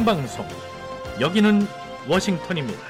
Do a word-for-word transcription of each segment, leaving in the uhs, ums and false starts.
생방송. 여기는 워싱턴입니다.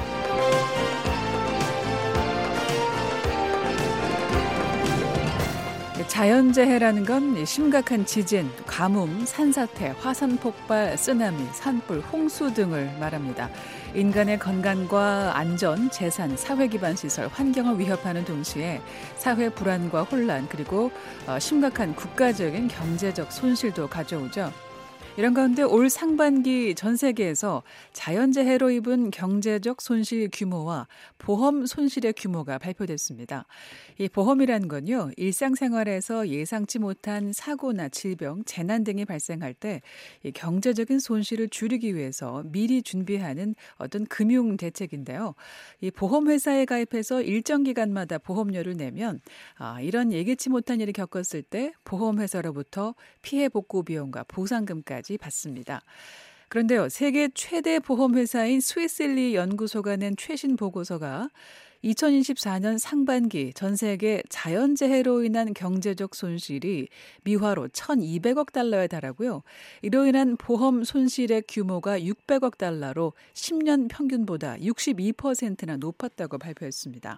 자연재해라는 건 심각한 지진, 가뭄, 산사태, 화산폭발, 쓰나미, 산불, 홍수 등을 말합니다. 인간의 건강과 안전, 재산, 사회기반 시설, 환경을 위협하는 동시에 사회 불안과 혼란, 그리고 심각한 국가적인 경제적 손실도 가져오죠. 이런 가운데 올 상반기 전 세계에서 자연재해로 입은 경제적 손실 규모와 보험 손실의 규모가 발표됐습니다. 이 보험이라는 건요, 일상생활에서 예상치 못한 사고나 질병, 재난 등이 발생할 때 이 경제적인 손실을 줄이기 위해서 미리 준비하는 어떤 금융 대책인데요. 이 보험회사에 가입해서 일정 기간마다 보험료를 내면 아, 이런 예기치 못한 일을 겪었을 때 보험회사로부터 피해 복구 비용과 보상금까지 받습니다. 그런데요, 세계 최대 보험회사인 스위스리 연구소가 낸 최신 보고서가 이천이십사 년 상반기 전 세계 자연재해로 인한 경제적 손실이 미화로 천이백억 달러에 달하고요. 이로 인한 보험 손실의 규모가 육백억 달러로 십 년 평균보다 육십이 퍼센트나 높았다고 발표했습니다.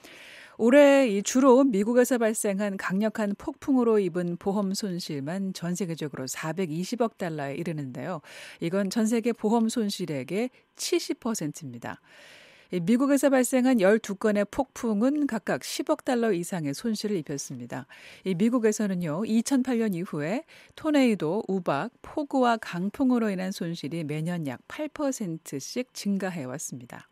올해 주로 미국에서 발생한 강력한 폭풍으로 입은 보험 손실만 전 세계적으로 사백이십억 달러에 이르는데요. 이건 전 세계 보험 손실액의 칠십 퍼센트입니다. 미국에서 발생한 열두 건의 폭풍은 각각 십억 달러 이상의 손실을 입혔습니다. 미국에서는요, 이천팔 년 이후에 토네이도, 우박, 폭우와 강풍으로 인한 손실이 매년 약 팔 퍼센트씩 증가해왔습니다.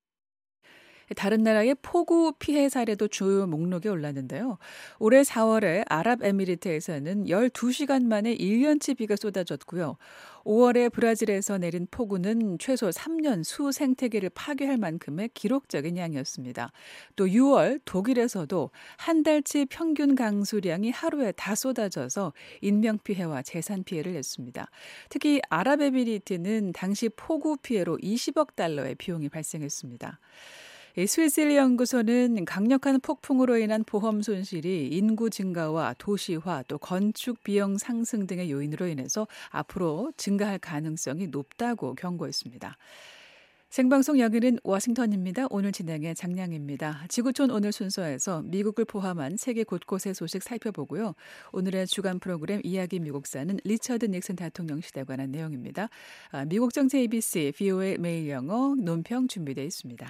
다른 나라의 폭우 피해 사례도 주요 목록에 올랐는데요. 올해 사월에 아랍에미리트에서는 열두 시간 만에 일 년치 비가 쏟아졌고요. 오월에 브라질에서 내린 폭우는 최소 삼 년 수 생태계를 파괴할 만큼의 기록적인 양이었습니다. 또 유월 독일에서도 한 달치 평균 강수량이 하루에 다 쏟아져서 인명피해와 재산 피해를 냈습니다. 특히 아랍에미리트는 당시 폭우 피해로 이십억 달러의 비용이 발생했습니다. 스위스리 연구소는 강력한 폭풍으로 인한 보험 손실이 인구 증가와 도시화, 또 건축 비용 상승 등의 요인으로 인해서 앞으로 증가할 가능성이 높다고 경고했습니다. 생방송 여기는 워싱턴입니다. 오늘 진행의 장량입니다. 지구촌 오늘 순서에서 미국을 포함한 세계 곳곳의 소식 살펴보고요. 오늘의 주간 프로그램 이야기 미국사는 리처드 닉슨 대통령 시대에 관한 내용입니다. 미국 정치 에이비씨, 브이오에이 매일 영어 논평 준비되어 있습니다.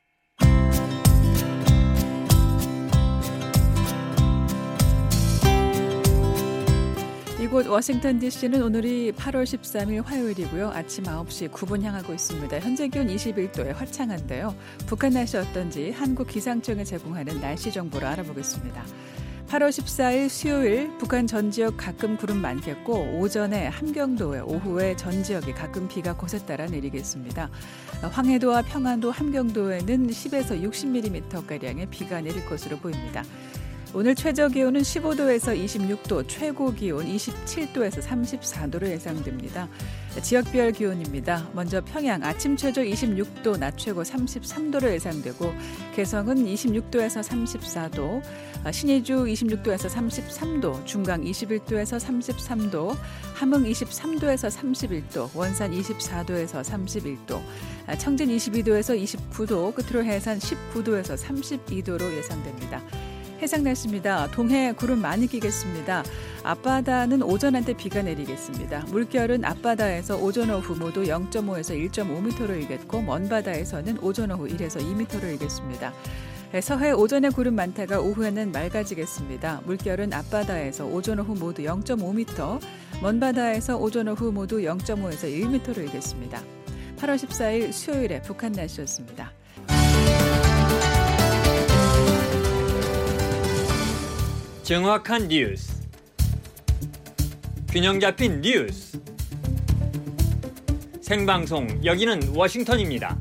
이곳 워싱턴 디씨는 오늘이 팔월 십삼일 화요일이고요. 아침 아홉 시 구 분 향하고 있습니다. 현재 기온 이십일 도에 화창한데요. 북한 날씨 어떤지 한국기상청에 제공하는 날씨 정보를 알아보겠습니다. 팔월 십사일 수요일 북한 전 지역 가끔 구름 많겠고 오전에 함경도에 오후에 전 지역에 가끔 비가 곳에 따라 내리겠습니다. 황해도와 평안도 함경도에는 십에서 육십 밀리미터가량의 비가 내릴 것으로 보입니다. 오늘 최저 기온은 십오 도에서 이십육 도, 최고 기온 이십칠 도에서 삼십사 도로 예상됩니다. 지역별 기온입니다. 먼저 평양 아침 최저 이십육 도, 낮 최고 삼십삼 도로 예상되고 개성은 이십육 도에서 삼십사 도, 신의주 이십육 도에서 삼십삼 도, 중강 이십일 도에서 삼십삼 도, 함흥 이십삼 도에서 삼십일 도, 원산 이십사 도에서 삼십일 도, 청진 이십이 도에서 이십구 도, 끝으로 해산 십구 도에서 삼십이 도로 예상됩니다. 해상 날씨입니다. 동해 구름 많이 끼겠습니다. 앞바다는 오전 한때 비가 내리겠습니다. 물결은 앞바다에서 오전 오후 모두 영 점 오에서 일 점 오 미터로 일겠고 먼 바다에서는 오전 오후 일에서 이 미터로 일겠습니다. 서해 오전에 구름 많다가 오후에는 맑아지겠습니다. 물결은 앞바다에서 오전 오후 모두 영 점 오 미터, 먼 바다에서 오전 오후 모두 영 점 오에서 일 미터로 일겠습니다. 팔월 십사일 수요일에 북한 날씨였습니다. 정확한 뉴스, 균형 잡힌 뉴스, 생방송 여기는 워싱턴입니다.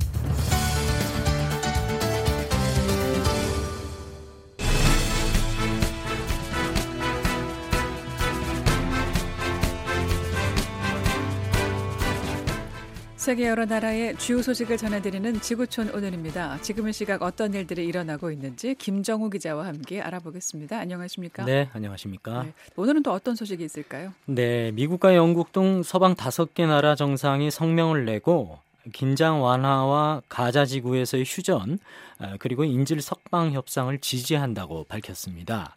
세계 여러 나라의 주요 소식을 전해드리는 지구촌 오늘입니다. 지금은 시각 어떤 일들이 일어나고 있는지 김정우 기자와 함께 알아보겠습니다. 안녕하십니까? 네, 안녕하십니까? 네, 오늘은 또 어떤 소식이 있을까요? 네, 미국과 영국 등 서방 다섯 개 나라 정상이 성명을 내고 긴장 완화와 가자 지구에서의 휴전 그리고 인질 석방 협상을 지지한다고 밝혔습니다.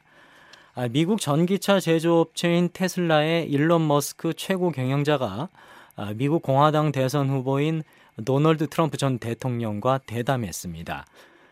미국 전기차 제조업체인 테슬라의 일론 머스크 최고 경영자가 미국 공화당 대선 후보인 도널드 트럼프 전 대통령과 대담했습니다.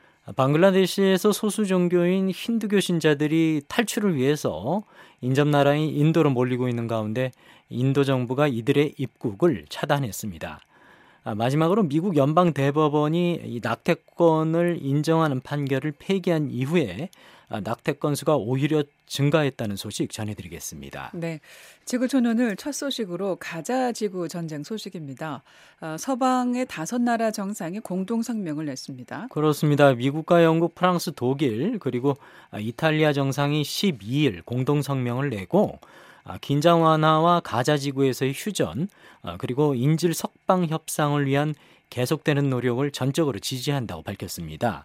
방글라데시에서 소수 종교인 힌두교 신자들이 탈출을 위해서 인접나라인 인도로 몰리고 있는 가운데 인도 정부가 이들의 입국을 차단했습니다. 마지막으로 미국 연방대법원이 이 낙태권을 인정하는 판결을 폐기한 이후에 낙태건 수가 오히려 증가했다는 소식 전해드리겠습니다. 네, 지구촌 오늘 첫 소식으로 가자 지구 전쟁 소식입니다. 어, 서방의 다섯 나라 정상이 공동 성명을 냈습니다. 그렇습니다. 미국과 영국, 프랑스, 독일 그리고 이탈리아 정상이 십이 일 공동 성명을 내고 긴장 완화와 가자 지구에서의 휴전 그리고 인질 석방 협상을 위한 계속되는 노력을 전적으로 지지한다고 밝혔습니다.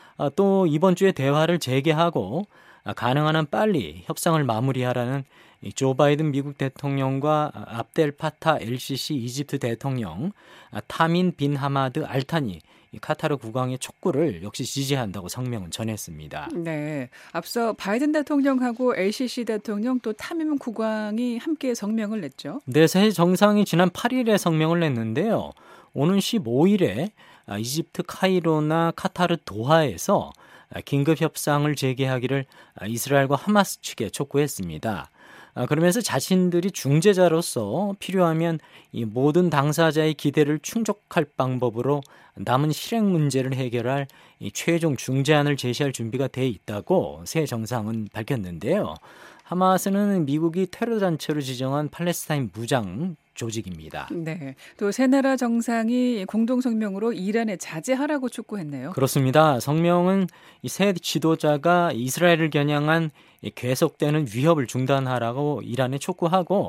또 이번 주에 대화를 재개하고 가능한 한 빨리 협상을 마무리하라는 조 바이든 미국 대통령과 압델 파타 엘시시 이집트 대통령, 타민 빈 하마드 알타니 카타르 국왕의 촉구를 역시 지지한다고 성명은 전했습니다. 네, 앞서 바이든 대통령하고 엘시시 대통령 또 타민 국왕이 함께 성명을 냈죠. 네, 새 정상이 지난 팔 일에 성명을 냈는데요. 오는 십오 일에 이집트 카이로나 카타르 도하에서 긴급 협상을 재개하기를 이스라엘과 하마스 측에 촉구했습니다. 그러면서 자신들이 중재자로서 필요하면 이 모든 당사자의 기대를 충족할 방법으로 남은 실행 문제를 해결할 이 최종 중재안을 제시할 준비가 돼 있다고 새 정상은 밝혔는데요. 하마스는 미국이 테러 단체로 지정한 팔레스타인 무장 조직입니다. 네, 또 세 나라 정상이 공동 성명으로 이란에 자제하라고 촉구했네요. 그렇습니다. 성명은 이 세 지도자가 이스라엘을 겨냥한 계속되는 위협을 중단하라고 이란에 촉구하고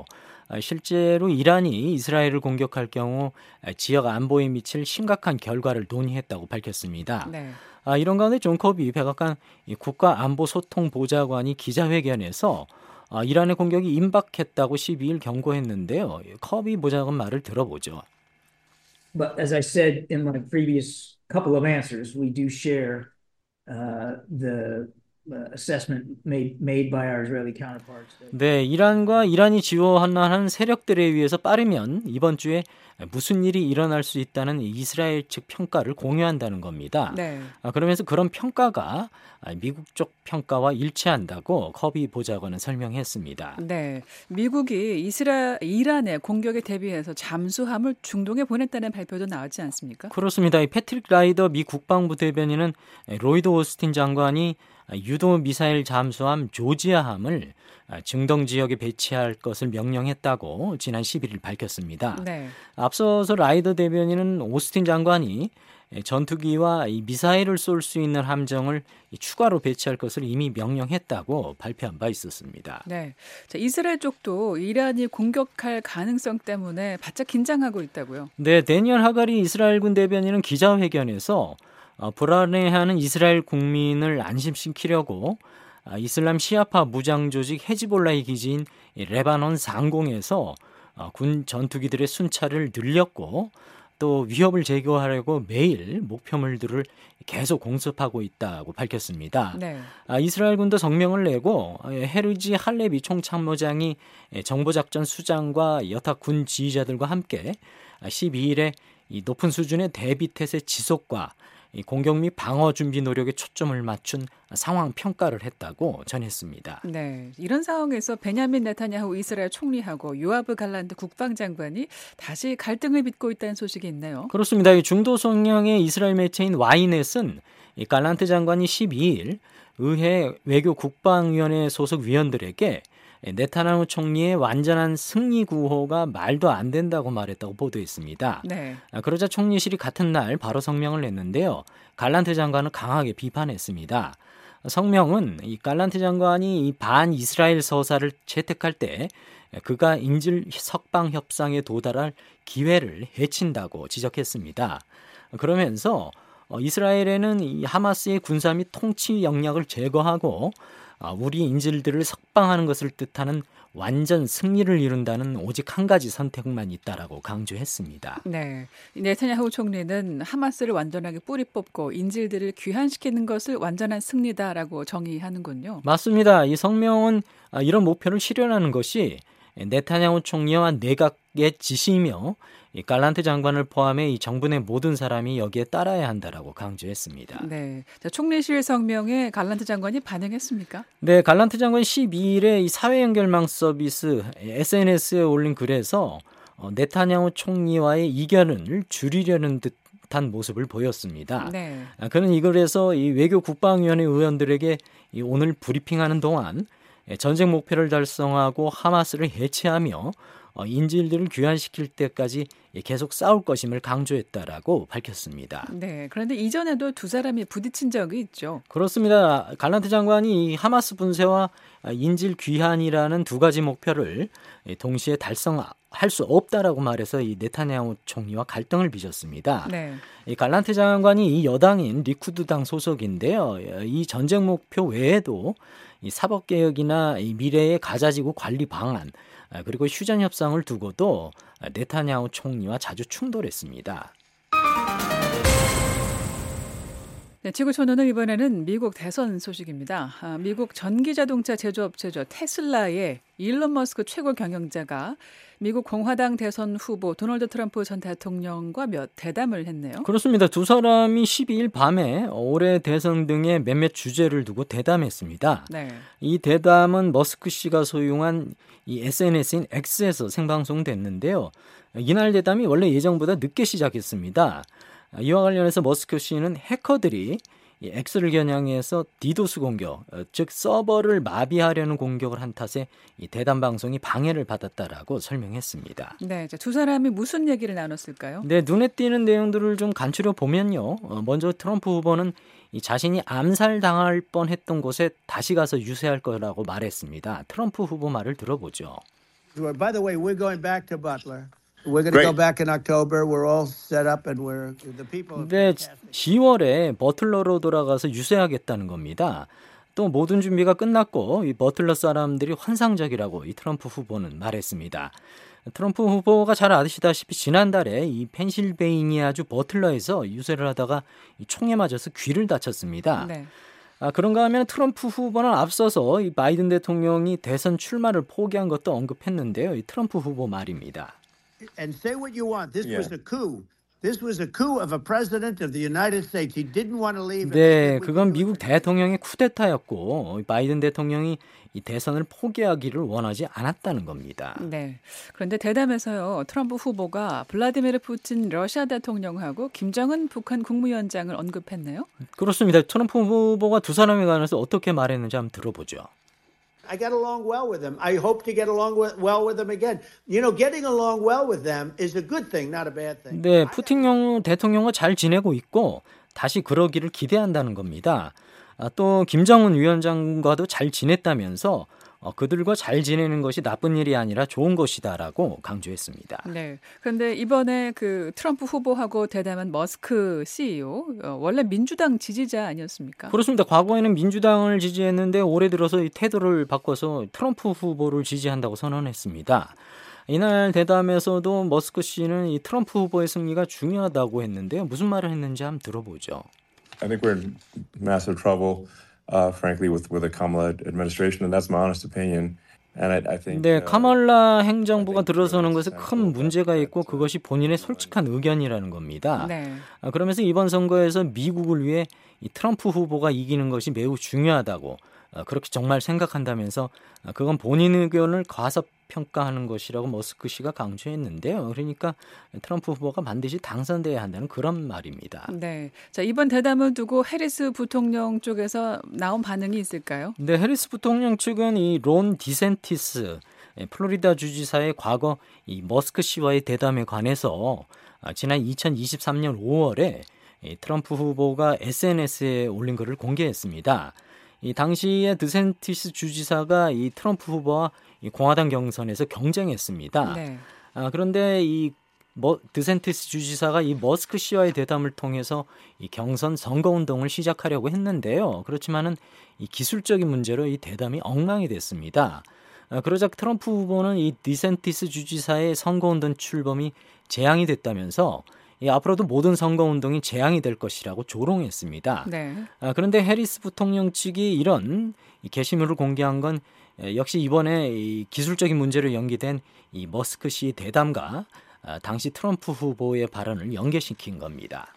실제로 이란이 이스라엘을 공격할 경우 지역 안보에 미칠 심각한 결과를 논의했다고 밝혔습니다. 네. 아, 이런 가운데 존 커비 백악관 국가안보소통보좌관이 기자회견에서 아, 이란의 공격이 임박했다고 십이 일 경고했는데요. 커비 보좌관 말을 들어보죠. But as I said in my previous couple of answers, we do share uh, the assessment made made by our Israeli counterparts. 네, 이란과 이란이 지원하는 세력들에 의해서 빠르면 이번 주에 무슨 일이 일어날 수 있다는 이스라엘 측 평가를 공유한다는 겁니다. 네. 아, 그러면서 그런 평가가 미국 쪽 평가와 일치한다고 커비 보좌관은 설명했습니다. 네, 미국이 이스라 이란의 공격에 대비해서 잠수함을 중동에 보냈다는 발표도 나왔지 않습니까? 그렇습니다. 이 패트릭 라이더 미 국방부 대변인은 로이드 오스틴 장관이 유도 미사일 잠수함 조지아함을 중동 지역에 배치할 것을 명령했다고 지난 십일 일 밝혔습니다. 네. 앞서서 라이더 대변인은 오스틴 장관이 전투기와 이 미사일을 쏠 수 있는 함정을 추가로 배치할 것을 이미 명령했다고 발표한 바 있었습니다. 네, 자, 이스라엘 쪽도 이란이 공격할 가능성 때문에 바짝 긴장하고 있다고요. 네, 데니얼 하가리 이스라엘군 대변인은 기자회견에서 어, 불안해하는 이스라엘 국민을 안심시키려고 어, 이슬람 시아파 무장 조직 헤즈볼라의 기지인 레바논 상공에서 어, 군 전투기들의 순찰을 늘렸고 또 위협을 제거하려고 매일 목표물들을 계속 공습하고 있다고 밝혔습니다. 네. 아, 이스라엘군도 성명을 내고 헤르지 할레비 총참모장이 정보작전 수장과 여타 군 지휘자들과 함께 십이 일에 이 높은 수준의 대비태세 지속과 이 공격 및 방어 준비 노력에 초점을 맞춘 상황 평가를 했다고 전했습니다. 네, 이런 상황에서 베냐민 네타냐후 이스라엘 총리하고 요아브 갈란트 국방장관이 다시 갈등을 빚고 있다는 소식이 있네요. 그렇습니다. 이 중도 성향의 이스라엘 매체인 와이넷은 이 갈란트 장관이 십이 일 의회 외교 국방위원회 소속 위원들에게 네타냐후 총리의 완전한 승리 구호가 말도 안 된다고 말했다고 보도했습니다. 네. 그러자 총리실이 같은 날 바로 성명을 냈는데요. 갈란트 장관은 강하게 비판했습니다. 성명은 이 갈란트 장관이 이 반이스라엘 서사를 채택할 때 그가 인질 석방 협상에 도달할 기회를 해친다고 지적했습니다. 그러면서 이스라엘에는 이 하마스의 군사 및 통치 역량을 제거하고 우리 인질들을 석방하는 것을 뜻하는 완전 승리를 이룬다는 오직 한 가지 선택만 있다라고 강조했습니다. 네, 네타냐후 총리는 하마스를 완전하게 뿌리 뽑고 인질들을 귀환시키는 것을 완전한 승리다라고 정의하는군요. 맞습니다. 이 성명은 이런 목표를 실현하는 것이 네타냐후 총리와 내각의 지시이며 갈란트 장관을 포함해 이 정부 내 모든 사람이 여기에 따라야 한다라고 강조했습니다. 네, 자, 총리실 성명에 갈란트 장관이 반응했습니까? 네, 갈란트 장관이 십이 일에 이 사회 연결망 서비스 에스엔에스에 올린 글에서 네타냐후 총리와의 이견을 줄이려는 듯한 모습을 보였습니다. 네. 그는 이 글에서 이 외교 국방위원회 의원들에게 이 오늘 브리핑하는 동안 전쟁 목표를 달성하고 하마스를 해체하며 인질들을 귀환시킬 때까지 계속 싸울 것임을 강조했다라고 밝혔습니다. 네, 그런데 이전에도 두 사람이 부딪힌 적이 있죠. 그렇습니다. 갈란트 장관이 하마스 분쇄와 인질 귀환이라는 두 가지 목표를 동시에 달성할 수 없다라고 말해서 이 네타냐후 총리와 갈등을 빚었습니다. 네. 이 갈란트 장관이 이 여당인 리쿠드당 소속인데요. 이 전쟁 목표 외에도 이 사법개혁이나 이 미래의 가자지구 관리 방안 그리고 휴전 협상을 두고도 네타냐후 총리와 자주 충돌했습니다. 네, 지구촌은 이번에는 미국 대선 소식입니다. 아, 미국 전기자동차 제조업체죠. 테슬라의 일론 머스크 최고 경영자가 미국 공화당 대선 후보 도널드 트럼프 전 대통령과 몇 대담을 했네요. 그렇습니다. 두 사람이 십이 일 밤에 올해 대선 등의 몇몇 주제를 두고 대담했습니다. 네. 이 대담은 머스크 씨가 소유한 이 에스엔에스인 X에서 생방송됐는데요. 이날 대담이 원래 예정보다 늦게 시작했습니다. 이와 관련해서 머스크 씨는 해커들이 이 X를 겨냥해서 디도스 공격, 즉 서버를 마비하려는 공격을 한 탓에 이 대담 방송이 방해를 받았다라고 설명했습니다. 네, 두 사람이 무슨 얘기를 나눴을까요? 네, 눈에 띄는 내용들을 좀 간추려 보면요. 먼저 트럼프 후보는 이 자신이 암살당할 뻔했던 곳에 다시 가서 유세할 거라고 말했습니다. 트럼프 후보 말을 들어보죠. By the way, we're going back to Butler. We're going to go back in October. We're all set up and we're the people. 네, 시월에 버틀러로 돌아가서 유세하겠다는 겁니다. 또 모든 준비가 끝났고 이 버틀러 사람들이 환상적이라고 이 트럼프 후보는 말했습니다. 트럼프 후보가 잘 아시다시피 지난달에 이 펜실베이니아주 버틀러에서 유세를 하다가 이 총에 맞아서 귀를 다쳤습니다. 네. 아, 그런가 하면 트럼프 후보는 앞서서 이 바이든 대통령이 대선 출마를 포기한 것도 언급했는데요. 이 트럼프 후보 말입니다. And say what you want. This Yeah. was a coup. This was a coup of a president of the United States. He didn't want to leave. 네, 그건 미국 대통령의 쿠데타였고 바이든 대통령이 이 대선을 포기하기를 원하지 않았다는 겁니다. 네. 그런데 대담에서요, 트럼프 후보가 블라디미르 푸틴 러시아 대통령하고 김정은 북한 국무위원장을 언급했네요. 그렇습니다. 트럼프 후보가 두 사람에 관해서 어떻게 말했는지 한번 들어보죠. I got along well with them. I hope to get along with, well with them again. You know, getting along well with them is a good thing, not a bad thing. 네, 푸틴 대통령과 잘 지내고 있고 다시 그러기를 기대한다는 겁니다. 아, 또 김정은 위원장과도 잘 지냈다면서 어, 그들과 잘 지내는 것이 나쁜 일이 아니라 좋은 것이다라고 강조했습니다. 네. 그런데 이번에 그 트럼프 후보하고 대담한 머스크 씨이오, 어, 원래 민주당 지지자 아니었습니까? 그렇습니다. 과거에는 민주당을 지지했는데 올해 들어서 이 태도를 바꿔서 트럼프 후보를 지지한다고 선언했습니다. 이날 대담에서도 머스크 씨는 이 트럼프 후보의 승리가 중요하다고 했는데요. 무슨 말을 했는지 한번 들어보죠. I think we're in massive trouble, uh, frankly, with with the Kamala administration, and that's my honest opinion. And I, I think. 네, uh, 카말라 행정부가 들어서는 것에 큰 문제가 있고 그것이 본인의 솔직한 의견이라는 겁니다. 네. 아, 그러면서 이번 선거에서 미국을 위해 이 트럼프 후보가 이기는 것이 매우 중요하다고 아, 그렇게 정말 생각한다면서 아, 그건 본인 의견을 과소평가하는 것이라고 머스크 씨가 강조했는데요. 그러니까 트럼프 후보가 반드시 당선돼야 한다는 그런 말입니다. 네. 자, 이번 대담을 두고 해리스 부통령 쪽에서 나온 반응이 있을까요? 네, 해리스 부통령 측은 이 론 디센티스 플로리다 주지사의 과거 이 머스크 씨와의 대담에 관해서 아, 지난 이천이십삼 년 오월에 이 트럼프 후보가 에스엔에스에 올린 글을 공개했습니다. 이 당시에 드센티스 주지사가 이 트럼프 후보와 이 공화당 경선에서 경쟁했습니다. 네. 아, 그런데 이 뭐, 드센티스 주지사가 이 머스크 씨와의 대담을 통해서 이 경선 선거운동을 시작하려고 했는데요. 그렇지만은 이 기술적인 문제로 이 대담이 엉망이 됐습니다. 아, 그러자 트럼프 후보는 이 디센티스 주지사의 선거운동 출범이 재앙이 됐다면서 이 앞으로도 모든 선거운동이 재앙이 될 것이라고 조롱했습니다. 네. 아, 그런데 해리스 부통령 측이 이런 이 게시물을 공개한 건 역시 이번에 이 기술적인 문제로 연기된 이 머스크 씨의 대담과 아, 당시 트럼프 후보의 발언을 연계시킨 겁니다.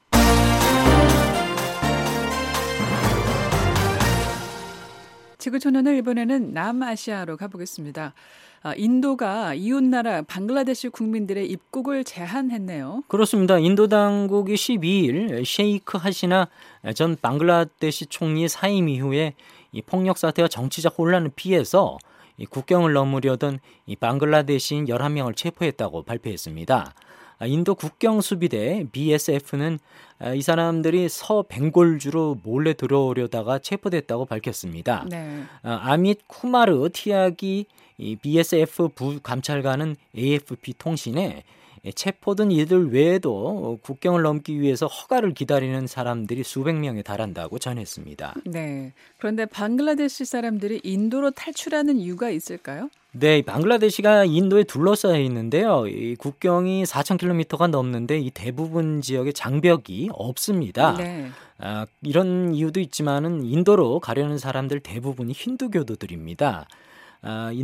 지구촌원을 이번에는 남아시아로 가보겠습니다. 아, 인도가 이웃나라 방글라데시 국민들의 입국을 제한했네요. 그렇습니다. 인도 당국이 십이일 셰이크 하시나 전 방글라데시 총리 사임 이후에 이 폭력 사태와 정치적 혼란을 피해서 이 국경을 넘으려던 이 방글라데시인 열한 명을 체포했다고 발표했습니다. 인도 국경수비대 비에스에프는 이 사람들이 서벵골주로 몰래 들어오려다가 체포됐다고 밝혔습니다. 네. 아밋 쿠마르 티아기 이 비에스에프 부감찰관은 에이에프피 통신에 체포된 이들 외에도 국경을 넘기 위해서 허가를 기다리는 사람들이 수백 명에 달한다고 전했습니다. 네. 그런데 방글라데시 사람들이 인도로 탈출하는 이유가 있을까요? 네, 방글라데시가 인도에 둘러싸여 있는데요. 이 국경이 사천 킬로미터가 넘는데 이 대부분 지역에 장벽이 없습니다. 네. 아, 이런 이유도 있지만은 인도로 가려는 사람들 대부분이 힌두교도들입니다. 아,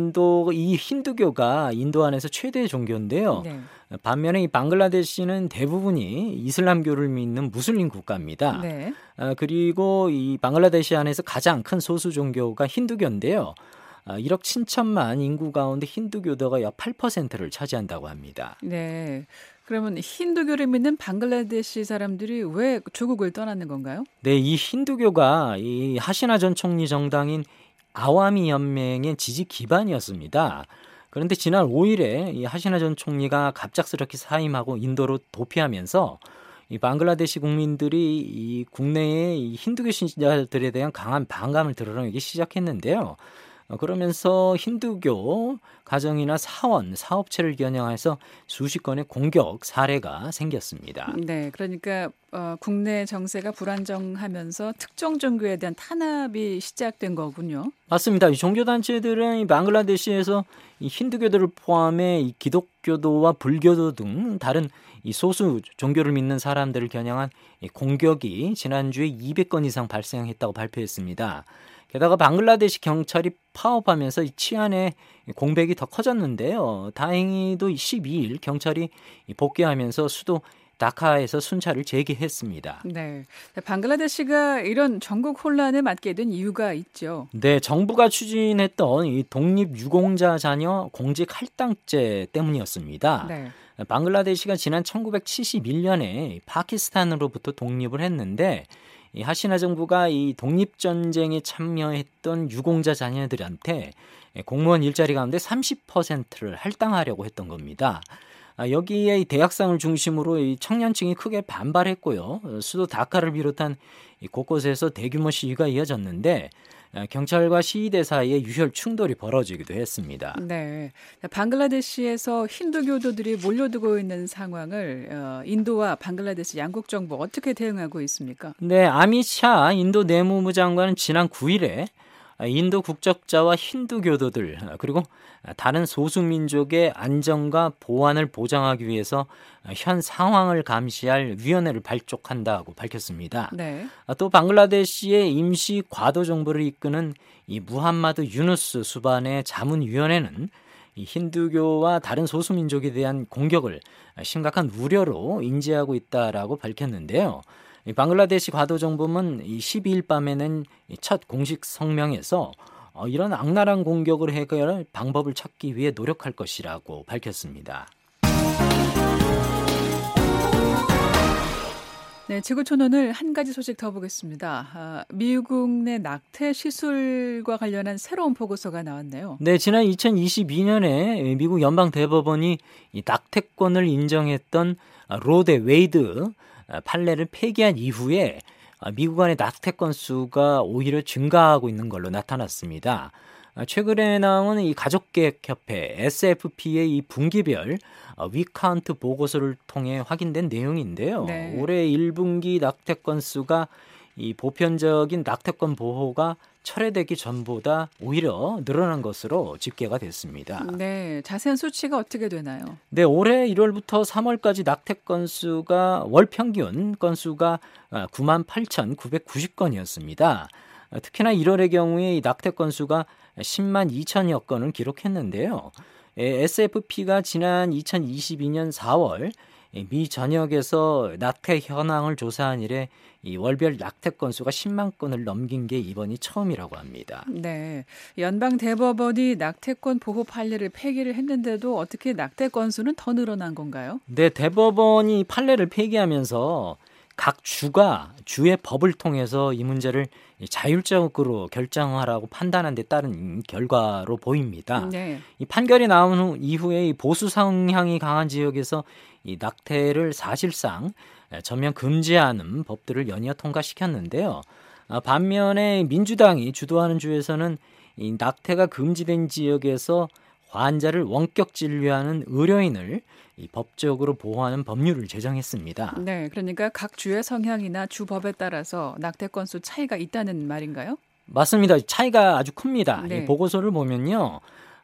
인도 이 힌두교가 인도 안에서 최대 종교인데요. 네. 반면에 이 방글라데시는 대부분이 이슬람교를 믿는 무슬림 국가입니다. 네. 아, 그리고 이 방글라데시 안에서 가장 큰 소수 종교가 힌두교인데요. 아, 일억 칠천만 인구 가운데 힌두교도가 약 팔 퍼센트를 차지한다고 합니다. 네. 그러면 힌두교를 믿는 방글라데시 사람들이 왜 조국을 떠나는 건가요? 네, 이 힌두교가 이 하시나 전 총리 정당인 아와미 연맹의 지지 기반이었습니다. 그런데 지난 오일에 이 하시나 전 총리가 갑작스럽게 사임하고 인도로 도피하면서 이 방글라데시 국민들이 이 국내의 이 힌두교 신자들에 대한 강한 반감을 드러내기 시작했는데요. 어, 그러면서 힌두교 가정이나 사원, 사업체를 겨냥해서 수십 건의 공격 사례가 생겼습니다. 네, 그러니까 어, 국내 정세가 불안정하면서 특정 종교에 대한 탄압이 시작된 거군요. 맞습니다. 이 종교단체들은 이 방글라데시에서 이 힌두교도를 포함해 이 기독교도와 불교도 등 다른 이 소수 종교를 믿는 사람들을 겨냥한 이 공격이 지난주에 이백 건 이상 발생했다고 발표했습니다. 게다가 방글라데시 경찰이 파업하면서 이 치안의 공백이 더 커졌는데요. 다행히도 십이일 경찰이 복귀하면서 수도 다카에서 순찰을 재개했습니다. 네, 방글라데시가 이런 전국 혼란에 맞게 된 이유가 있죠. 네, 정부가 추진했던 이 독립 유공자 자녀 공직 할당제 때문이었습니다. 네. 방글라데시가 지난 천구백칠십일년에 파키스탄으로부터 독립을 했는데 이 하시나 정부가 이 독립전쟁에 참여했던 유공자 자녀들한테 공무원 일자리 가운데 삼십 퍼센트를 할당하려고 했던 겁니다. 여기에 이 대학생을 중심으로 이 청년층이 크게 반발했고요. 수도 다카를 비롯한 곳곳에서 대규모 시위가 이어졌는데 경찰과 시위대 사이에 유혈 충돌이 벌어지기도 했습니다. 네, 방글라데시에서 힌두교도들이 몰려들고 있는 상황을 어, 인도와 방글라데시 양국 정부 어떻게 대응하고 있습니까? 네, 아밋 샤 인도 내무부 장관은 지난 구일에 인도 국적자와 힌두교도들 그리고 다른 소수민족의 안전과 보안을 보장하기 위해서 현 상황을 감시할 위원회를 발족한다고 밝혔습니다. 네. 또 방글라데시의 임시 과도 정부를 이끄는 이 무함마드 유누스 수반의 자문위원회는 이 힌두교와 다른 소수민족에 대한 공격을 심각한 우려로 인지하고 있다라고 밝혔는데요. 이 방글라데시 과도정부는 이 십이일 밤에 낸 첫 공식 성명에서 어, 이런 악랄한 공격을 해결할 방법을 찾기 위해 노력할 것이라고 밝혔습니다. 네, 지구촌원을 한 가지 소식 더 보겠습니다. 아, 미국 내 낙태 시술과 관련한 새로운 보고서가 나왔네요. 네, 지난 이천이십이년에 미국 연방 대법원이 이 낙태권을 인정했던 로데 웨이드 판례를 폐기한 이후에 미국 안의 낙태 건수가 오히려 증가하고 있는 걸로 나타났습니다. 최근에 나온 이 가족계획협회 에스에프피의 이 분기별 위카운트 보고서를 통해 확인된 내용인데요. 네. 올해 일 분기 낙태 건수가 이 보편적인 낙태권 보호가 철회되기 전보다 오히려 늘어난 것으로 집계가 됐습니다. 네, 자세한 수치가 어떻게 되나요? 네, 올해 일월부터 삼월까지 낙태 건수가 월 평균 건수가 구만 팔천구백구십 건이었습니다. 특히나 일월의 경우에 이 낙태 건수가 십만 이천여 건을 기록했는데요. 에스에프피가 지난 이천이십이 년 사월 미 전역에서 낙태 현황을 조사한 이래 이 월별 낙태 건수가 십만 건을 넘긴 게 이번이 처음이라고 합니다. 네, 연방 대법원이 낙태권 보호 판례를 폐기를 했는데도 어떻게 낙태 건수는 더 늘어난 건가요? 네, 대법원이 판례를 폐기하면서 각 주가 주의 법을 통해서 이 문제를 자율적으로 결정하라고 판단한 데 따른 결과로 보입니다. 네. 이 판결이 나온 후 이후에 이 보수 성향이 강한 지역에서 이 낙태를 사실상 전면 금지하는 법들을 연이어 통과시켰는데요. 반면에 민주당이 주도하는 주에서는 이 낙태가 금지된 지역에서 환자를 원격 진료하는 의료인을 이 법적으로 보호하는 법률을 제정했습니다. 네, 그러니까 각 주의 성향이나 주 법에 따라서 낙태 건수 차이가 있다는 말인가요? 맞습니다. 차이가 아주 큽니다. 네. 이 보고서를 보면요.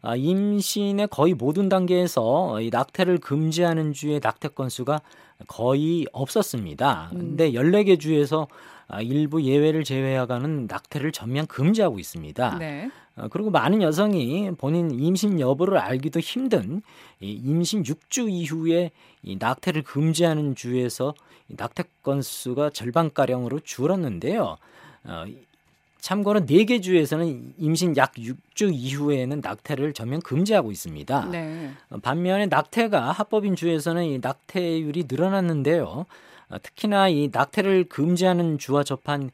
임신의 거의 모든 단계에서 이 낙태를 금지하는 주의 낙태 건수가 거의 없었습니다. 그런데 음. 열네 개 주에서 일부 예외를 제외하고는 낙태를 전면 금지하고 있습니다. 네. 그리고 많은 여성이 본인 임신 여부를 알기도 힘든 이 임신 육 주 이후에 이 낙태를 금지하는 주에서 이 낙태 건수가 절반가량으로 줄었는데요. 어, 참고로 네 개 주에서는 임신 약 육 주 이후에는 낙태를 전면 금지하고 있습니다. 네. 반면에 낙태가 합법인 주에서는 이 낙태율이 늘어났는데요. 특히나 이 낙태를 금지하는 주와 접한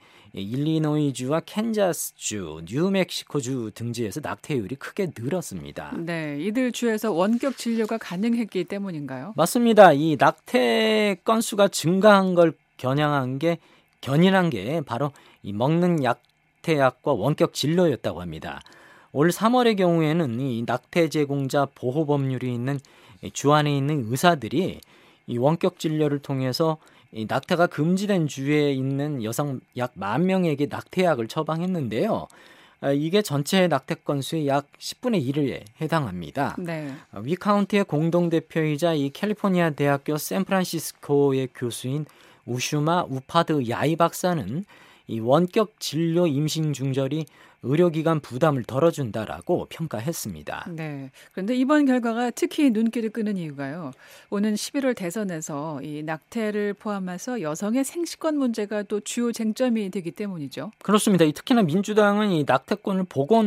일리노이주와 캔자스주, 뉴멕시코주 등지에서 낙태율이 크게 늘었습니다. 네, 이들 주에서 원격 진료가 가능했기 때문인가요? 맞습니다. 이 낙태 건수가 증가한 걸 겨냥한 게 견인한 게 바로 이 먹는 약태약과 원격 진료였다고 합니다. 올 삼월의 경우에는 이 낙태 제공자 보호 법률이 있는 주 안에 있는 의사들이 이 원격 진료를 통해서 이 낙태가 금지된 주에 있는 여성 약 만 명에게 낙태약을 처방했는데요. 이게 전체 낙태 건수의 약 십분의 일에 해당합니다. 네. 위카운티의 공동대표이자 이 캘리포니아 대학교 샌프란시스코의 교수인 우슈마 우파드 야이 박사는 이 원격 진료 임신 중절이 의료기관 부담을 덜어준다라고 평가했습니다. 네. 그런데 이번 결과가 특히 눈길을 끄는 이유가요. 오는 십일월 대선에서 이 낙태를 포함해서 여성의 생식권 문제가 또 주요 쟁점이 되기 때문이죠. 그렇습니다. 특히나 민주당은 이 낙태권을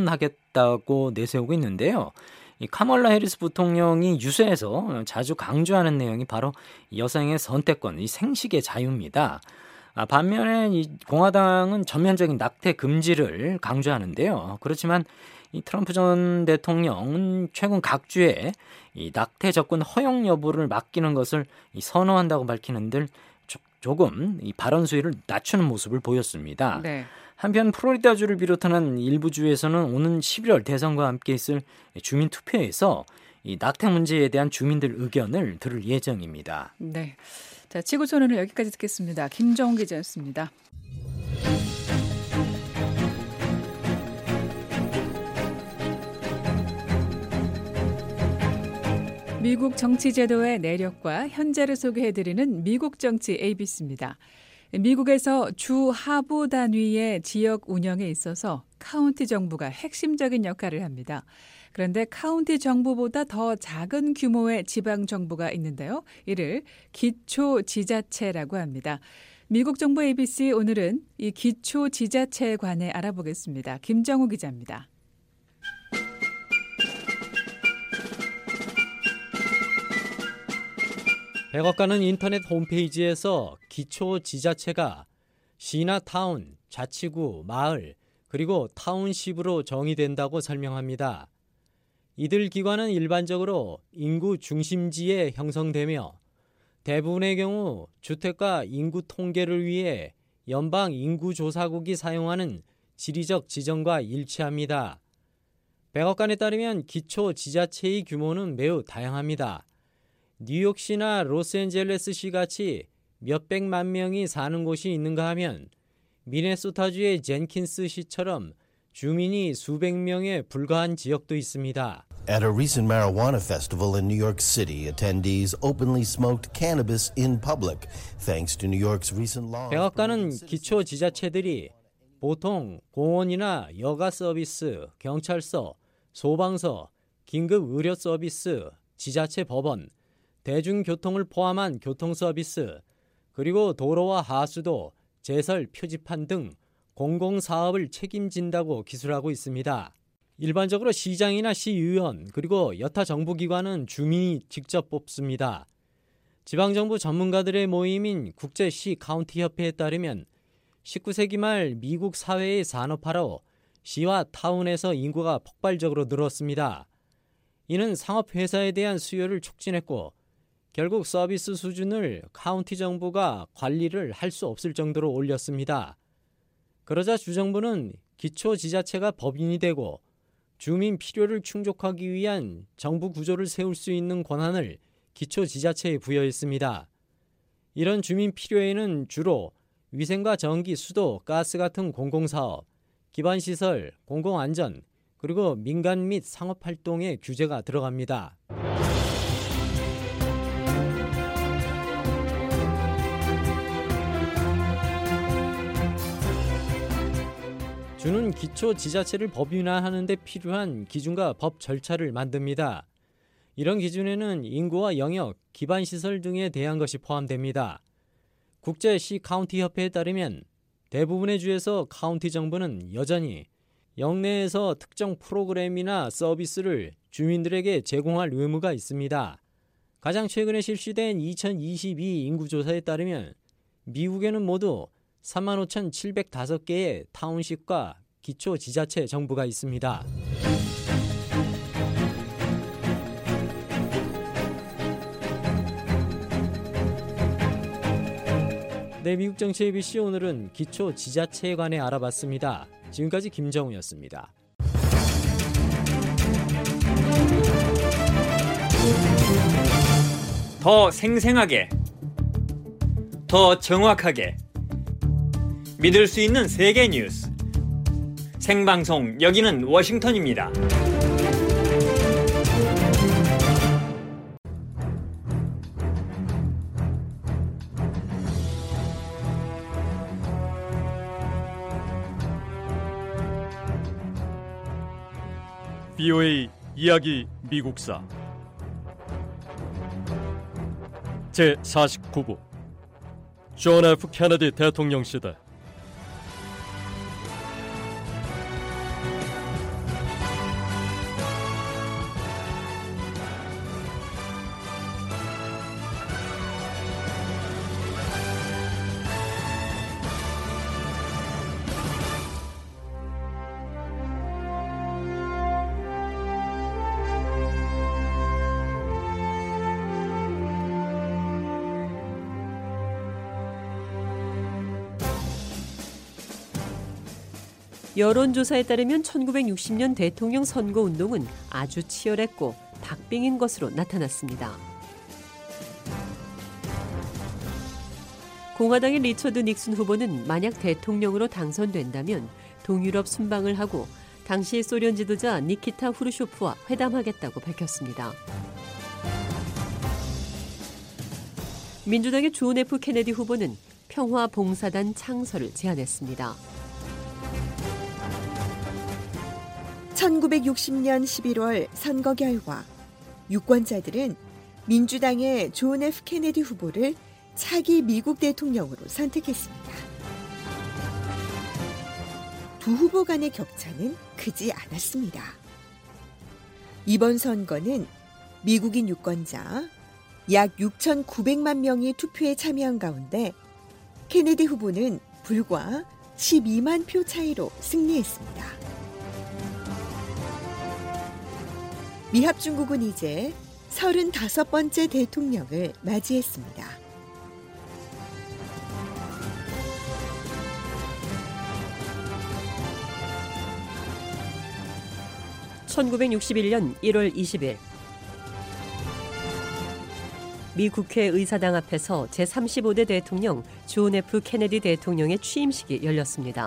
복원하겠다고 내세우고 있는데요. 이 카멀라 해리스 부통령이 유세에서 자주 강조하는 내용이 바로 여성의 선택권, 이 생식의 자유입니다. 아, 반면에 이 공화당은 전면적인 낙태 금지를 강조하는데요. 그렇지만 이 트럼프 전 대통령은 최근 각 주에 이 낙태 접근 허용 여부를 맡기는 것을 이 선호한다고 밝히는 들 조, 조금 이 발언 수위를 낮추는 모습을 보였습니다. 네. 한편 플로리다주를 비롯한 일부 주에서는 오는 십일월 대선과 함께 있을 주민 투표에서 이 낙태 문제에 대한 주민들 의견을 들을 예정입니다. 네. 자, 지구촌은 여기까지 듣겠습니다. 김정우 기자였습니다. 미국 정치 제도의 내력과 현재를 소개해드리는 미국 정치 에이비씨입니다. 미국에서 주 하부 단위의 지역 운영에 있어서 카운티 정부가 핵심적인 역할을 합니다. 그런데 카운티 정부보다 더 작은 규모의 지방 정부가 있는데요. 이를 기초지자체라고 합니다. 미국 정부 에이비씨 오늘은 이 기초지자체에 관해 알아보겠습니다. 김정우 기자입니다. 백악관은 인터넷 홈페이지에서 기초지자체가 시나 타운, 자치구, 마을, 그리고 타운십으로 정의된다고 설명합니다. 이들 기관은 일반적으로 인구 중심지에 형성되며 대부분의 경우 주택가 인구 통계를 위해 연방 인구조사국이 사용하는 지리적 지정과 일치합니다. 백악관에 따르면 기초 지자체의 규모는 매우 다양합니다. 뉴욕시나 로스앤젤레스시 같이 몇백만 명이 사는 곳이 있는가 하면 미네소타주의 젠킨스시처럼 주민이 수백 명에 불과한 지역도 있습니다. At a recent marijuana festival in New York City, attendees openly smoked cannabis in public, thanks to New York's recent law. 백악관은 기초 지자체들이 보통 공원이나 여가 서비스, 경찰서, 소방서, 긴급 의료 서비스, 지자체 법원, 대중교통을 포함한 교통 서비스, 그리고 도로와 하수도, 제설, 표지판 등 공공사업을 책임진다고 기술하고 있습니다. 일반적으로 시장이나 시의원 그리고 여타 정부기관은 주민이 직접 뽑습니다. 지방정부 전문가들의 모임인 국제시 카운티 협회에 따르면 십구 세기 말 미국 사회의 산업화로 시와 타운에서 인구가 폭발적으로 늘었습니다. 이는 상업회사에 대한 수요를 촉진했고 결국 서비스 수준을 카운티 정부가 관리를 할 수 없을 정도로 올렸습니다. 그러자 주정부는 기초지자체가 법인이 되고 주민 필요를 충족하기 위한 정부 구조를 세울 수 있는 권한을 기초지자체에 부여했습니다. 이런 주민 필요에는 주로 위생과 전기, 수도, 가스 같은 공공사업, 기반시설, 공공안전, 그리고 민간 및 상업활동의 규제가 들어갑니다. 주는 기초 지자체를 법인화하는 데 필요한 기준과 법 절차를 만듭니다. 이런 기준에는 인구와 영역, 기반시설 등에 대한 것이 포함됩니다. 국제시 카운티 협회에 따르면 대부분의 주에서 카운티 정부는 여전히 영내에서 특정 프로그램이나 서비스를 주민들에게 제공할 의무가 있습니다. 가장 최근에 실시된 이천이십이 인구조사에 따르면 미국에는 모두 삼만 오천칠백오 개의 타운십과 기초지자체 정부가 있습니다. 네, 미국 정치 에이비씨 오늘은 기초지자체에 관해 알아봤습니다. 지금까지 김정우였습니다. 더 생생하게, 더 정확하게 믿을 수 있는 세계 뉴스. 생방송 여기는 워싱턴입니다. 비오에이 이야기 미국사 제사십구 부 존 에프 케네디 대통령 시대. 여론조사에 따르면 천구백육십 년 대통령 선거운동은 아주 치열했고 박빙인 것으로 나타났습니다. 공화당의 리처드 닉슨 후보는 만약 대통령으로 당선된다면 동유럽 순방을 하고 당시 소련 지도자 니키타 후르쇼프와 회담하겠다고 밝혔습니다. 민주당의 존 에프 케네디 후보는 평화봉사단 창설을 제안했습니다. 천구백육십 년 십일월 선거 결과 유권자들은 민주당의 존 에프 케네디 후보를 차기 미국 대통령으로 선택했습니다. 두 후보 간의 격차는 크지 않았습니다. 이번 선거는 미국인 유권자 약 육천구백만 명이 투표에 참여한 가운데 케네디 후보는 불과 십이만 표 차이로 승리했습니다. 미합중국은 이제 서른다섯 번째 대통령을 맞이했습니다. 천구백육십일 년 일월 이십일 미 국회 의사당 앞에서 제삼십오 대 대통령 존 에프 케네디 대통령의 취임식이 열렸습니다.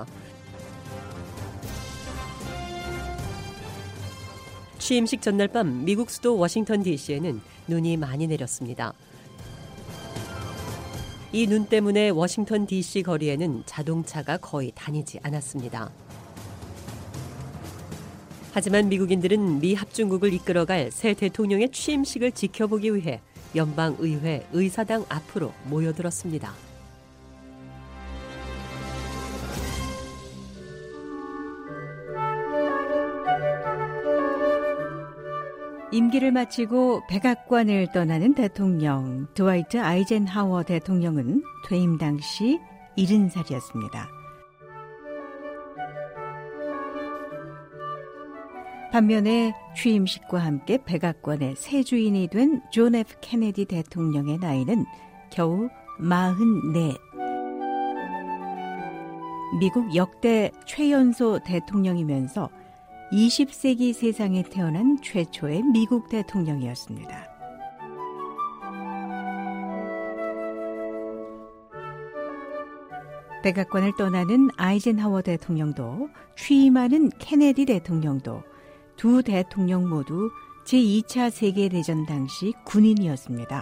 취임식 전날 밤 미국 수도 워싱턴 디씨에는 눈이 많이 내렸습니다. 이 눈 때문에 워싱턴 디씨 거리에는 자동차가 거의 다니지 않았습니다. 하지만 미국인들은 미 합중국을 이끌어갈 새 대통령의 취임식을 지켜보기 위해 연방의회 의사당 앞으로 모여들었습니다. 임기를 마치고 백악관을 떠나는 대통령 드와이트 아이젠하워 대통령은 퇴임 당시 일흔 살이었습니다. 반면에 취임식과 함께 백악관의 새 주인이 된 존 에프 케네디 대통령의 나이는 겨우 마흔넷. 미국 역대 최연소 대통령이면서 이십 세기 세상에 태어난 최초의 미국 대통령이었습니다. 백악관을 떠나는 아이젠하워 대통령도 취임하는 케네디 대통령도 두 대통령 모두 제이 차 세계대전 당시 군인이었습니다.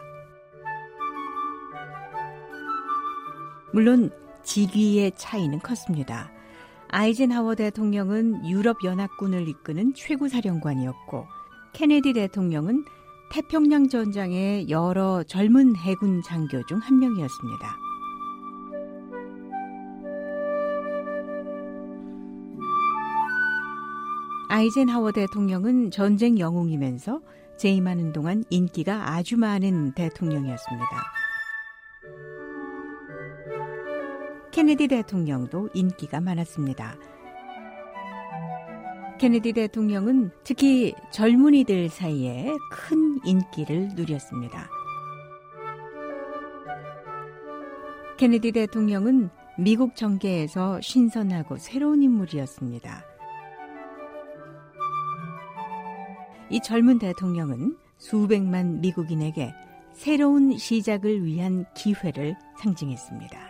물론 직위의 차이는 컸습니다. 아이젠하워 대통령은 유럽연합군을 이끄는 최고사령관이었고 케네디 대통령은 태평양 전장의 여러 젊은 해군 장교 중 한 명이었습니다. 아이젠하워 대통령은 전쟁 영웅이면서 재임하는 동안 인기가 아주 많은 대통령이었습니다. 케네디 대통령도 인기가 많았습니다. 케네디 대통령은 특히 젊은이들 사이에 큰 인기를 누렸습니다. 케네디 대통령은 미국 정계에서 신선하고 새로운 인물이었습니다. 이 젊은 대통령은 수백만 미국인에게 새로운 시작을 위한 기회를 상징했습니다.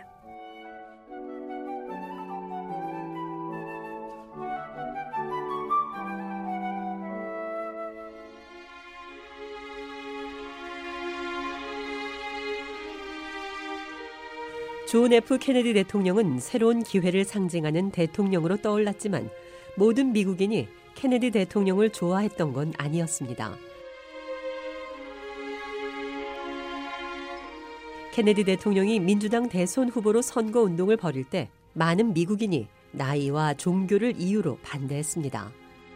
존 에프 케네디 대통령은 새로운 기회를 상징하는 대통령으로 떠올랐지만 모든 미국인이 케네디 대통령을 좋아했던 건 아니었습니다. 케네디 대통령이 민주당 대선 후보로 선거운동을 벌일 때 많은 미국인이 나이와 종교를 이유로 반대했습니다.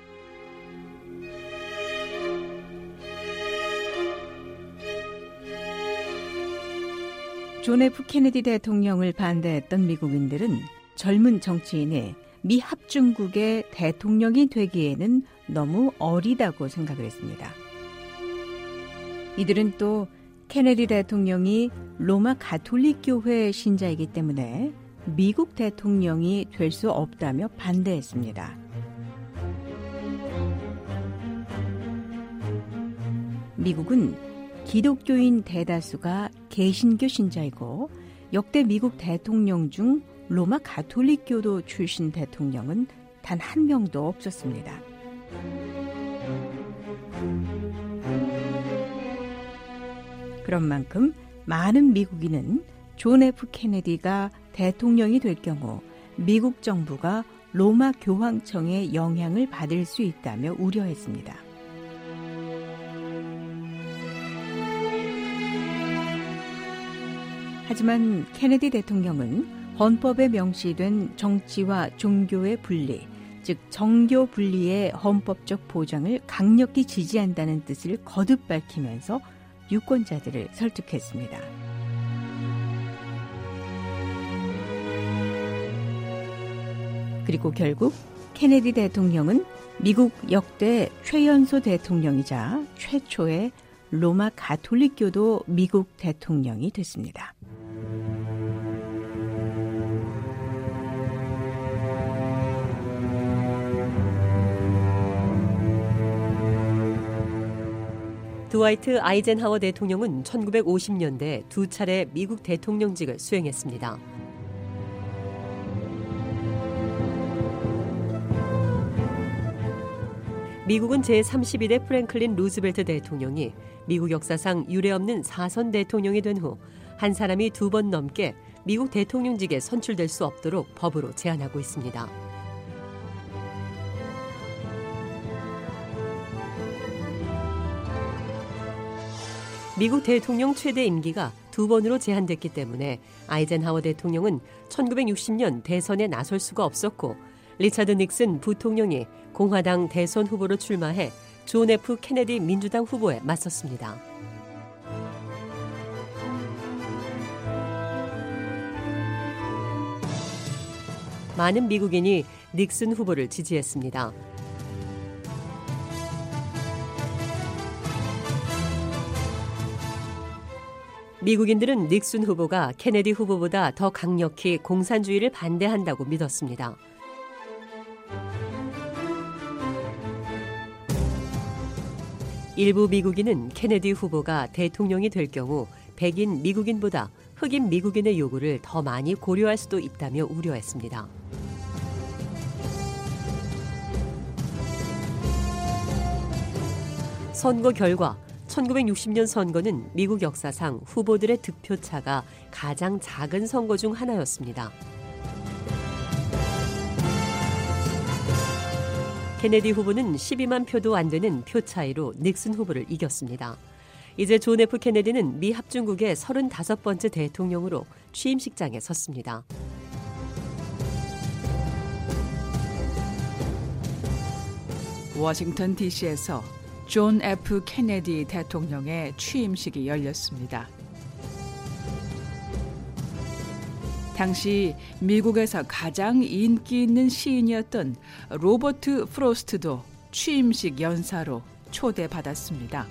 존 에프 케네디 대통령을 반대했던 미국인들은 젊은 정치인이 미 합중국의 대통령이 되기에는 너무 어리다고 생각을 했습니다. 이들은 또 케네디 대통령이 로마 가톨릭 교회 신자이기 때문에 미국 대통령이 될 수 없다며 반대했습니다. 미국은 기독교인 대다수가 개신교 신자이고 역대 미국 대통령 중 로마 가톨릭교도 출신 대통령은 단 한 명도 없었습니다. 그런 만큼 많은 미국인은 존 에프 케네디가 대통령이 될 경우 미국 정부가 로마 교황청의 영향을 받을 수 있다며 우려했습니다. 하지만 케네디 대통령은 헌법에 명시된 정치와 종교의 분리, 즉 정교 분리의 헌법적 보장을 강력히 지지한다는 뜻을 거듭 밝히면서 유권자들을 설득했습니다. 그리고 결국 케네디 대통령은 미국 역대 최연소 대통령이자 최초의 로마 가톨릭교도 미국 대통령이 됐습니다. 드와이트 아이젠하워 대통령은 천구백오십 년대 두 차례 미국 대통령직을 수행했습니다. 미국은 제삼십이 대 프랭클린 루즈벨트 대통령이 미국 역사상 유례없는 사선 대통령이 된 후 한 사람이 두 번 넘게 미국 대통령직에 선출될 수 없도록 법으로 제한하고 있습니다. 미국 대통령 최대 임기가 두 번으로 제한됐기 때문에 아이젠하워 대통령은 천구백육십 년 대선에 나설 수가 없었고 리차드 닉슨 부통령이 공화당 대선 후보로 출마해 존 에프 케네디 민주당 후보에 맞섰습니다. 많은 미국인이 닉슨 후보를 지지했습니다. 미국인들은 닉슨 후보가 케네디 후보보다 더 강력히 공산주의를 반대한다고 믿었습니다. 일부 미국인은 케네디 후보가 대통령이 될 경우 백인 미국인보다 흑인 미국인의 요구를 더 많이 고려할 수도 있다며 우려했습니다. 선거 결과 천구백육십 년 선거는 미국 역사상 후보들의 득표차가 가장 작은 선거 중 하나였습니다. 케네디 후보는 십이만 표도 안 되는 표 차이로 닉슨 후보를 이겼습니다. 이제 존 에프 케네디는 미 합중국의 서른다섯 번째 대통령으로 취임식장에 섰습니다. 워싱턴 디씨에서 존 에프 케네디 대통령의 취임식이 열렸습니다. 당시 미국에서 가장 인기 있는 시인이었던 로버트 프로스트도 취임식 연사로 초대받았습니다.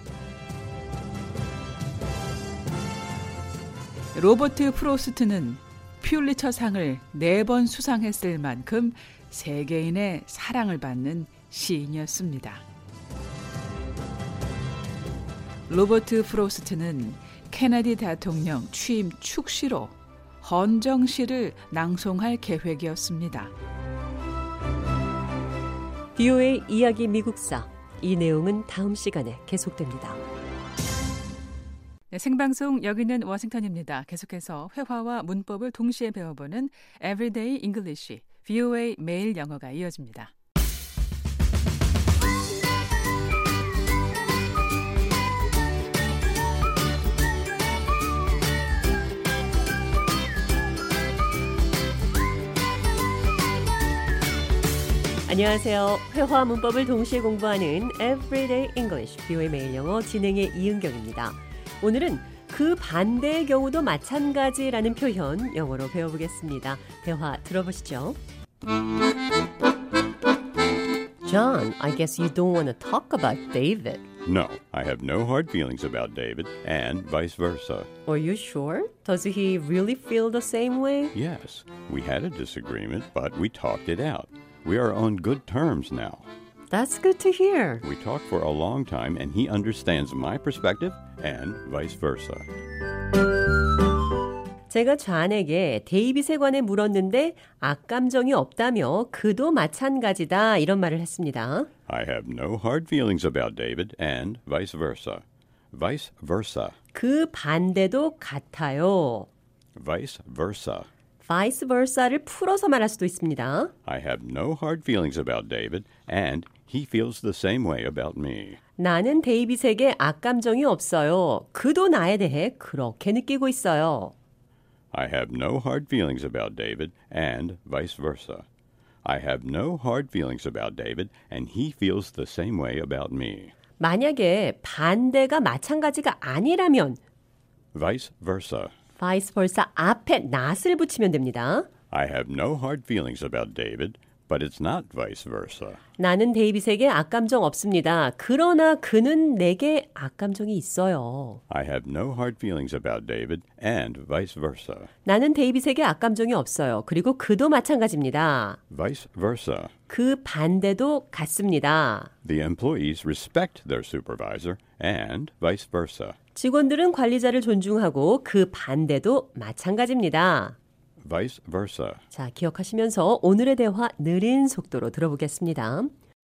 로버트 프로스트는 퓰리처상을 네 번 수상했을 만큼 세계인의 사랑을 받는 시인이었습니다. 로버트 프로스트는 케네디 대통령 취임 축시로 헌정시를 낭송할 계획이었습니다. 비오에이 이야기 미국사, 이 내용은 다음 시간에 계속됩니다. 네, 생방송 여기는 워싱턴입니다. 계속해서 회화와 문법을 동시에 배워보는 Everyday English, 비오에이 매일 영어가 이어집니다. 안녕하세요. 회화 문법을 동시에 공부하는 Everyday English, 비오에이 매일 영어 진행의 이은경입니다. 오늘은 그 반대의 경우도 마찬가지라는 표현 영어로 배워보겠습니다. 대화 들어보시죠. John, I guess you don't want to talk about David. No, I have no hard feelings about David, and vice versa. Are you sure? Does he really feel the same way? Yes, we had a disagreement, but we talked it out. We are on good terms now. That's good to hear. We talked for a long time, and he understands my perspective, and vice versa. 제가 존에게 데이빗에 관해 물었는데 악감정이 없다며 그도 마찬가지다 이런 말을 했습니다. I have no hard feelings about David and vice versa. Vice versa. 그 반대도 같아요. Vice versa. vice versa를 풀어서 말할 수도 있습니다. I have no hard feelings about David and he feels the same way about me. 나는 데이빗에게 악감정이 없어요. 그도 나에 대해 그렇게 느끼고 있어요. I have no hard feelings about David and vice versa. I have no hard feelings about David and he feels the same way about me. 만약에 반대가 마찬가지가 아니라면 vice versa. vice versa 앞에 not을 붙이면 됩니다. I have no hard feelings about David, but it's not vice versa. 나는 데이빗에게 악감정 없습니다. 그러나 그는 내게 악감정이 있어요. I have no hard feelings about David and vice versa. 나는 데이빗에게 악감정이 없어요. 그리고 그도 마찬가지입니다. Vice versa. 그 반대도 같습니다. The employees respect their supervisor and vice versa. 직원들은 관리자를 존중하고 그 반대도 마찬가지입니다. Vice versa. 자, 기억하시면서 오늘의 대화 느린 속도로 들어보겠습니다.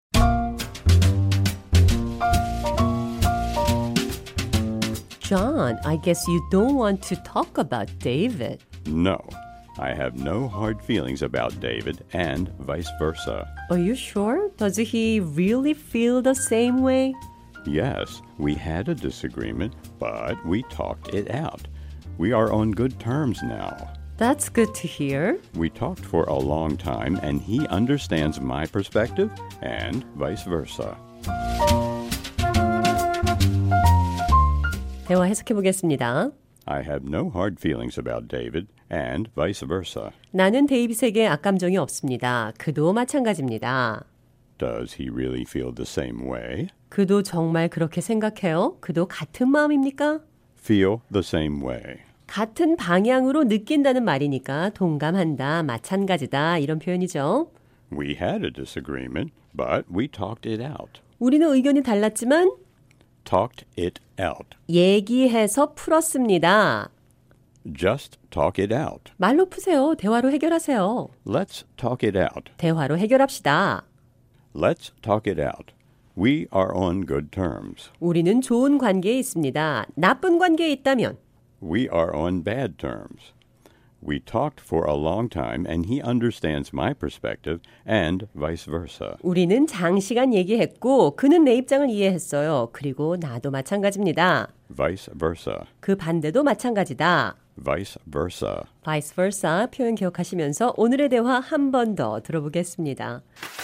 John, I guess you don't want to talk about David. No, I have no hard feelings about David and vice versa. Are you sure? Does he really feel the same way? Yes, we had a disagreement, but we talked it out. We are on good terms now. That's good to hear. We talked for a long time and he understands my perspective and vice versa. 대화 해석해 보겠습니다. I have no hard feelings about David and vice versa. 나는 데이빗에게 악감정이 없습니다. 그도 마찬가지입니다. Does he really feel the same way? 그도 정말 그렇게 생각해요? 그도 같은 마음입니까? Feel the same way. 같은 방향으로 느낀다는 말이니까 동감한다, 마찬가지다 이런 표현이죠. We had a disagreement, but we talked it out. 우리는 의견이 달랐지만 Talked it out. 얘기해서 풀었습니다. Just talk it out. 말로 푸세요. 대화로 해결하세요. Let's talk it out. 대화로 해결합시다. Let's talk it out. We are on good terms. 우리는 좋은 관계에 있습니다. 나쁜 관계에 있다면 We are on bad terms. We talked for a long time and he understands my perspective and vice versa. 우리는 장시간 얘기했고 그는 내 입장을 이해했어요. 그리고 나도 마찬가지입니다. Vice versa. 그 반대도 마찬가지다. Vice versa. vice versa 표현 기억하시면서 오늘의 대화 한 번 더 들어보겠습니다.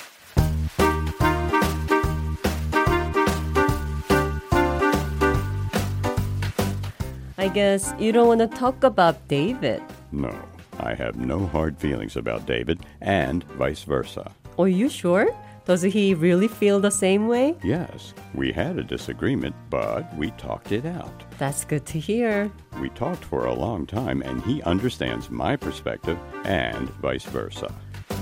I guess you don't want to talk about David. No, I have no hard feelings about David and vice versa. Are you sure? Does he really feel the same way? Yes, we had a disagreement, but we talked it out. That's good to hear. We talked for a long time and he understands my perspective and vice versa.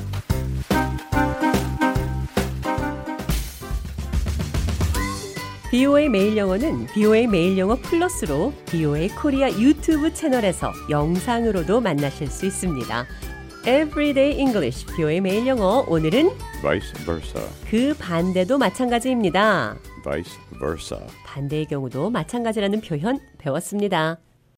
비오에이 매일 영어는 비오에이 매일 영어 플러스로 비오에이 코리아 유튜브 채널에서 영상으로도 만나실 수 있습니다. Everyday English, 비오에이 매일 영어. 오늘은 Vice versa. 그 반대도 마찬가지입니다. Vice versa. 반대의 경우도 마찬가지라는 표현 배웠습니다.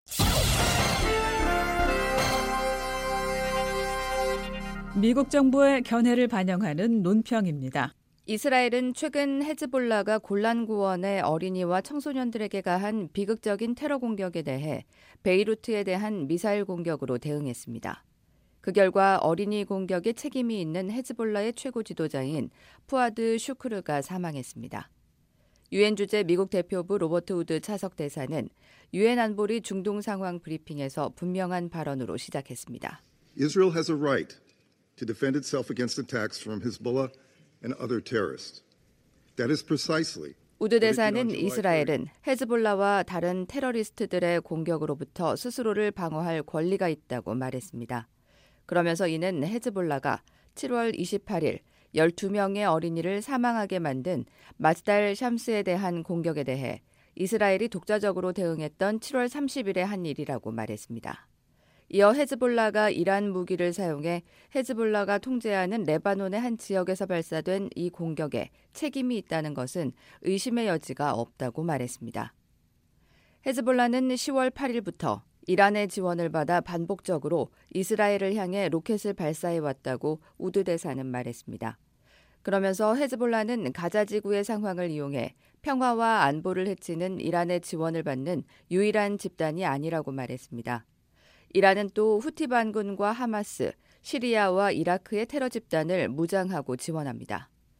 미국 정부의 견해를 반영하는 논평입니다. 이스라엘은 최근 헤즈볼라가 골란 고원의 어린이와 청소년들에게 가한 비극적인 테러 공격에 대해 베이루트에 대한 미사일 공격으로 대응했습니다. 그 결과 어린이 공격에 책임이 있는 헤즈볼라의 최고 지도자인 푸아드 슈크르가 사망했습니다. 유엔 주재 미국 대표부 로버트 우드 차석 대사는 유엔 안보리 중동 상황 브리핑에서 분명한 발언으로 시작했습니다. Israel has a right to defend itself against attacks from Hezbollah and other terrorists. That is precisely. 우드 대사는 이스라엘은 헤즈볼라와 다른 테러리스트들의 공격으로부터 스스로를 방어할 권리가 있다고 말했습니다. 그러면서 이는 헤즈볼라가 칠월 이십팔일 열두 명의 어린이를 사망하게 만든 마스달 샴스에 대한 공격에 대해 이스라엘이 독자적으로 대응했던 칠월 삼십일에 한 일이라고 말했습니다. 이어 헤즈볼라가 이란 무기를 사용해 헤즈볼라가 통제하는 레바논의 한 지역에서 발사된 이 공격에 책임이 있다는 것은 의심의 여지가 없다고 말했습니다. 헤즈볼라는 시월 팔일부터 이란의 지원을 받아 반복적으로 이스라엘을 향해 로켓을 발사해왔다고 우드 대사는 말했습니다. 그러면서 헤즈볼라는 가자 지구의 상황을 이용해 평화와 안보를 해치는 이란의 지원을 받는 유일한 집단이 아니라고 말했습니다. 이란은 또 후티 반군과 하마스, 시리아와 이라크의 테러 집단을 무장하고 지원합니다.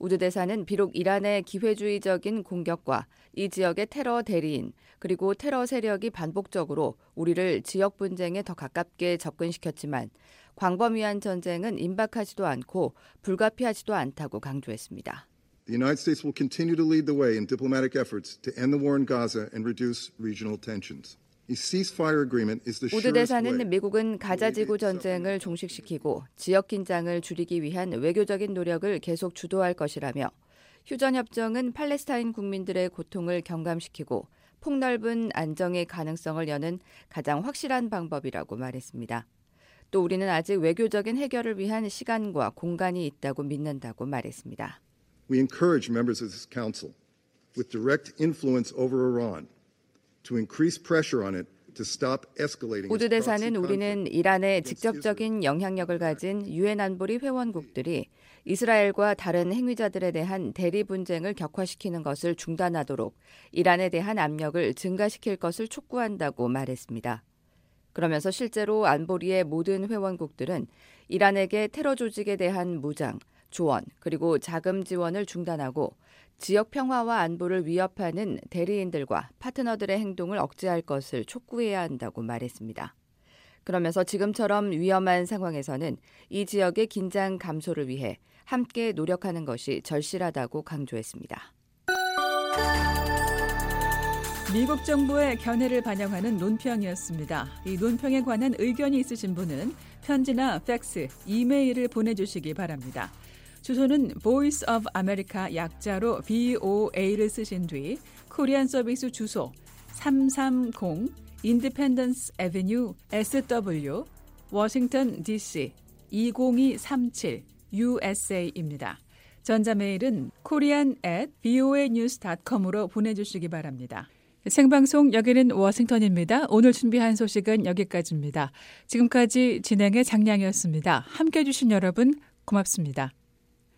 우드 대사는 비록 이란의 기회주의적인 공격과 이 지역의 테러 대리인 그리고 테러 세력이 반복적으로 우리를 지역 분쟁에 더 가깝게 접근시켰지만 광범위한 전쟁은 임박하지도 않고 불가피하지도 않다고 강조했습니다. The United States will continue to lead the way in diplomatic efforts to end the war in Gaza and reduce regional tensions. 우드 대사는 미국은 가자지구 전쟁을 종식시키고 지역 긴장을 줄이기 위한 외교적인 노력을 계속 주도할 것이라며 휴전협정은 팔레스타인 국민들의 고통을 경감시키고 폭넓은 안정의 가능성을 여는 가장 확실한 방법이라고 말했습니다. 또 우리는 아직 외교적인 해결을 위한 시간과 공간이 있다고 믿는다고 말했습니다. We encourage members of this council with direct influence over Iran to increase pressure on it to stop escalating. 우드 대사는 우리는 이란에 직접적인 영향력을 가진 유엔 안보리 회원국들이 이스라엘과 다른 행위자들에 대한 대리 분쟁을 격화시키는 것을 중단하도록 이란에 대한 압력을 증가시킬 것을 촉구한다고 말했습니다. 그러면서 실제로 안보리의 모든 회원국들은 이란에게 테러 조직에 대한 무장, 조언 그리고 자금 지원을 중단하고 지역 평화와 안보를 위협하는 대리인들과 파트너들의 행동을 억제할 것을 촉구해야 한다고 말했습니다. 그러면서 지금처럼 위험한 상황에서는 이 지역의 긴장 감소를 위해 함께 노력하는 것이 절실하다고 강조했습니다. 미국 정부의 견해를 반영하는 논평이었습니다. 이 논평에 관한 의견이 있으신 분은 편지나 팩스, 이메일을 보내주시기 바랍니다. 주소는 Voice of America 약자로 브이오에이를 쓰신 뒤 코리안 서비스 주소 삼삼공 Independence Avenue 에스더블유 워싱턴 디씨 이공이삼칠 유에스에이입니다. 전자메일은 korean at voanews dot com으로 보내주시기 바랍니다. 생방송 여기는 워싱턴입니다. 오늘 준비한 소식은 여기까지입니다. 지금까지 진행의 장량이었습니다. 함께해 주신 여러분 고맙습니다.